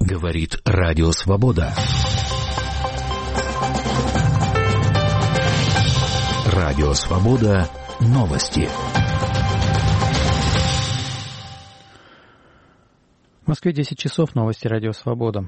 Говорит Радио Свобода. Радио Свобода. Новости. В Москве 10 часов. Новости Радио Свобода.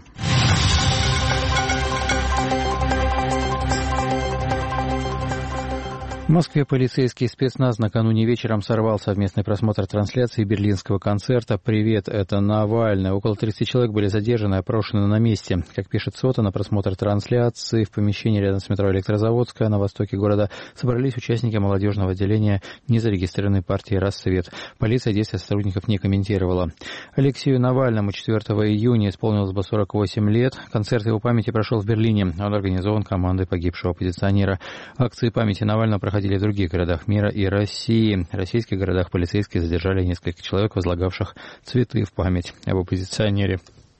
В Москве полицейский спецназ накануне вечером сорвал совместный просмотр трансляции берлинского концерта «Привет, это Навальный». Около 30 человек были задержаны и опрошены на месте. Как пишет СОТА, на просмотр трансляции в помещении рядом с метро Электрозаводская на востоке города собрались участники молодежного отделения незарегистрированной партии «Рассвет». Полиция действия сотрудников не комментировала. Алексею Навальному 4 июня исполнилось бы 48 лет. Концерт его памяти прошел в Берлине. Он организован командой погибшего оппозиционера. Акции памяти Навального проходили в других городах мира и России. В российских городах полицейские задержали несколько человек, возлагавших цветы в память об оппозиционере.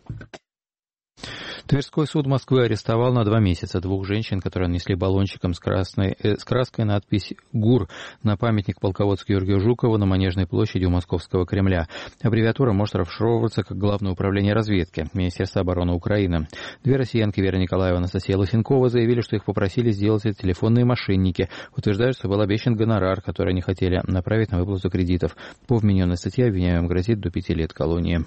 Тверской суд Москвы арестовал на 2 месяца 2 женщин, которые нанесли баллончиком с краской надпись «ГУР» на памятник полководцу Георгию Жукову на Манежной площади у Московского Кремля. Аббревиатура может расшифровываться как Главное управление разведки Министерства обороны Украины. 2 россиянки, Вера Николаева и Анастасия Лысенкова, заявили, что их попросили сделать это телефонные мошенники. Утверждают, что был обещан гонорар, который они хотели направить на выплату кредитов. По вмененной статье обвиняемым грозит до 5 лет колонии.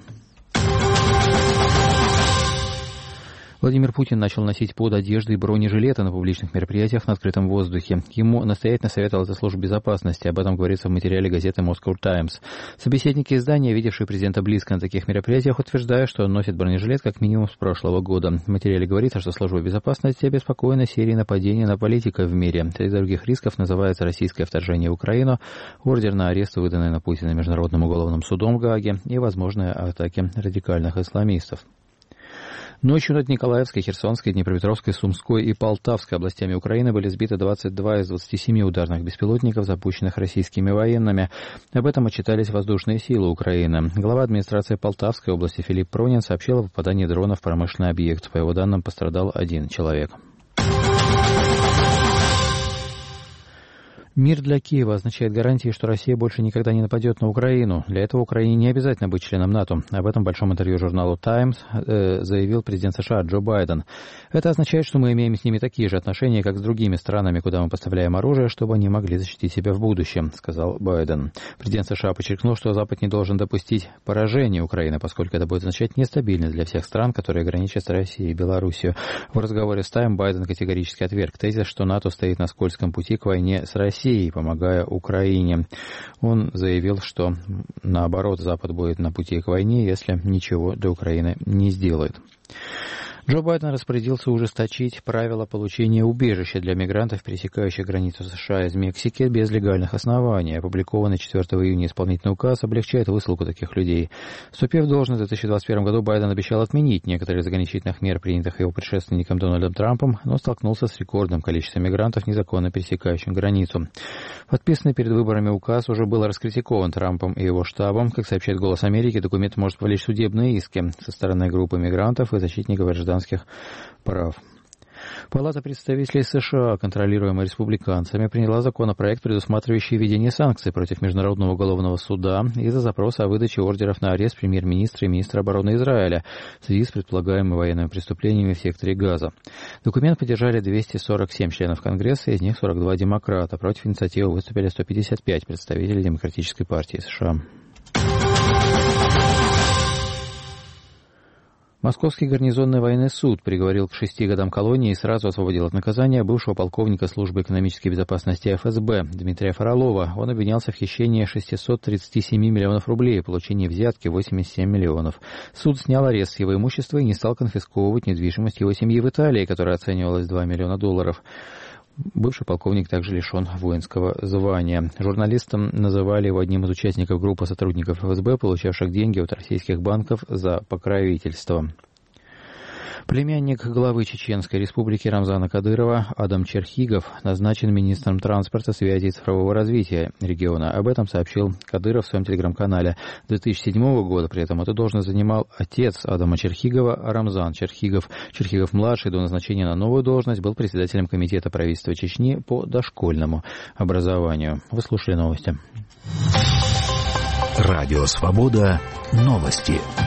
Владимир Путин начал носить под одеждой бронежилеты на публичных мероприятиях на открытом воздухе. Ему настоятельно советовала эта служба безопасности. Об этом говорится в материале газеты Moscow Times. Собеседники издания, видевшие президента близко на таких мероприятиях, утверждают, что он носит бронежилет как минимум с прошлого года. В материале говорится, что служба безопасности обеспокоена серией нападений на политиков в мире. Среди других рисков называется российское вторжение в Украину, ордер на арест, выданный на Путина Международным уголовным судом в Гааге, и возможные атаки радикальных исламистов. Ночью над Николаевской, Херсонской, Днепропетровской, Сумской и Полтавской областями Украины были сбиты 22 из 27 ударных беспилотников, запущенных российскими военными. Об этом отчитались воздушные силы Украины. Глава администрации Полтавской области Филипп Пронин сообщил о попадании дрона в промышленный объект. По его данным, пострадал 1 человек. Мир для Киева означает гарантии, что Россия больше никогда не нападет на Украину. Для этого Украине не обязательно быть членом НАТО. Об этом в большом интервью журналу «Таймс» заявил президент США Джо Байден. Это означает, что мы имеем с ними такие же отношения, как с другими странами, куда мы поставляем оружие, чтобы они могли защитить себя в будущем, сказал Байден. Президент США подчеркнул, что Запад не должен допустить поражения Украины, поскольку это будет означать нестабильность для всех стран, которые граничат с Россией и Белоруссией. В разговоре с «Таймс» Байден категорически отверг тезис, что НАТО стоит на скользком пути к войне с Россией, помогая Украине. Он заявил, что наоборот, Запад будет на пути к войне, если ничего для Украины не сделает. Джо Байден распорядился ужесточить правила получения убежища для мигрантов, пересекающих границу США из Мексики без легальных оснований. Опубликованный 4 июня исполнительный указ облегчает высылку таких людей. Вступив в должность в 2021 году, Байден обещал отменить некоторые из ограничительных мер, принятых его предшественником Дональдом Трампом, но столкнулся с рекордным количеством мигрантов, незаконно пересекающих границу. Подписанный перед выборами указ уже был раскритикован Трампом и его штабом. Как сообщает «Голос Америки», документ может повлечь судебные иски со стороны группы мигрантов и защитников гражданских прав. Палата представителей США, контролируемая республиканцами, приняла законопроект, предусматривающий введение санкций против Международного уголовного суда из-за запроса о выдаче ордеров на арест премьер-министра и министра обороны Израиля в связи с предполагаемыми военными преступлениями в секторе Газа. Документ поддержали 247 членов Конгресса, из них 42 демократа. Против инициативы выступили 155 представителей Демократической партии США. Московский гарнизонный военный суд приговорил к 6 годам колонии и сразу освободил от наказания бывшего полковника службы экономической безопасности ФСБ Дмитрия Фролова. Он обвинялся в хищении 637 миллионов рублей и получении взятки 87 миллионов. Суд снял арест с его имущества и не стал конфисковывать недвижимость его семьи в Италии, которая оценивалась в $2 миллиона. Бывший полковник также лишен воинского звания. Журналистам называли его одним из участников группы сотрудников ФСБ, получавших деньги от российских банков за покровительство. Племянник главы Чеченской республики Рамзана Кадырова Адам Черхигов назначен министром транспорта, связи и цифрового развития региона. Об этом сообщил Кадыров в своем телеграм-канале. С 2007 года при этом эту должность занимал отец Адама Черхигова Рамзан Черхигов. Черхигов-младший до назначения на новую должность был председателем комитета правительства Чечни по дошкольному образованию. Вы слушали новости. Радио Свобода. Новости.